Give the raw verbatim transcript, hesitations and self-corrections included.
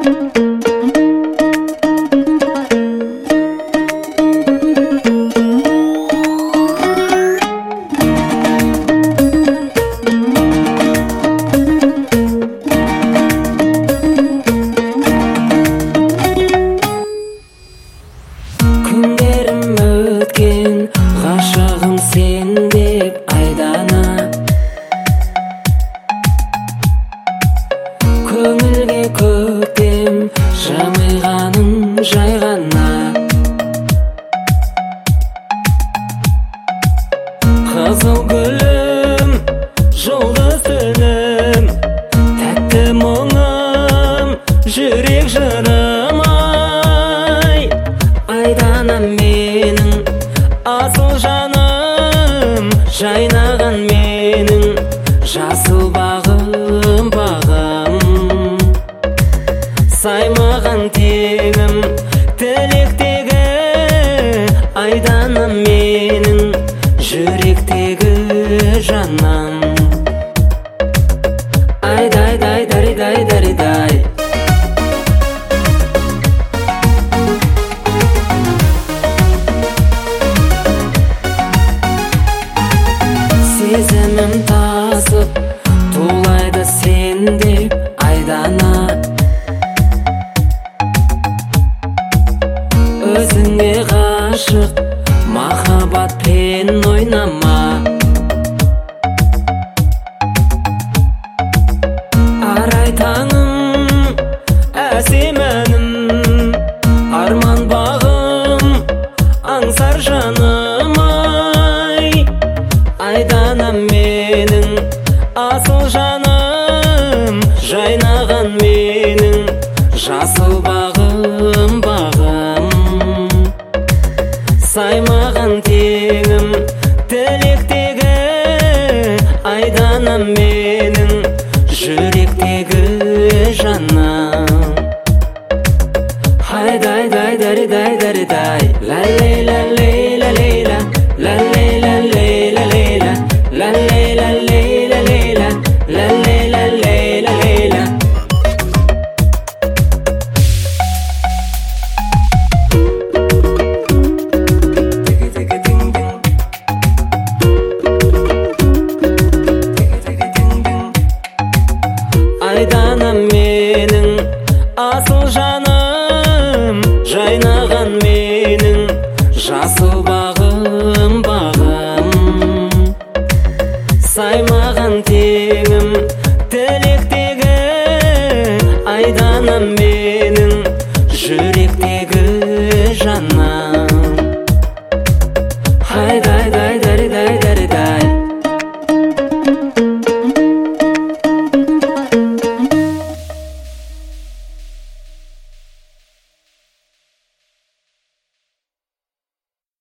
Ғашығым сен деп айдана, көңілге көктем жамылғаның жай ғана. Қызыл гүлім, жұлдыз түнім, тәтті мұңым, жүрек жырым ай. Айдана менің асыл жаным, жайнаған менің жасыл бағым, бағым. Саймаған тегім, тілектегі айдана менің жүректегі жаным. Айдай, дай, дай, дай, дай, дай. Сезімім тасып, тулайды сен деп айдана, өзіңе ғашық махаббатпен ойнама. Арай таңым, әсем әнім, арман бағым, аңсар жаным ай. Айдана менің асыл жаным, жайнаған менің жасыл бағым, бағым. Саймаған теңім, тілектегі айдана менің жүректегі жаным. Айдай, дай, дай, дай, дай, дай. Ла-лей, ла-лей, ла-лей, ла. Ла-лей, ла-лей, ла-лей, ла. Ла-лей, ла-лей, ла-лей, ла. Ла-лей, ла-лей, ла-лей, ла. Айдана менің асыл жаным, жайнаған менің жасыл бағым, бағым. Саймаған теңім, тілектегі айдана менің жүректегі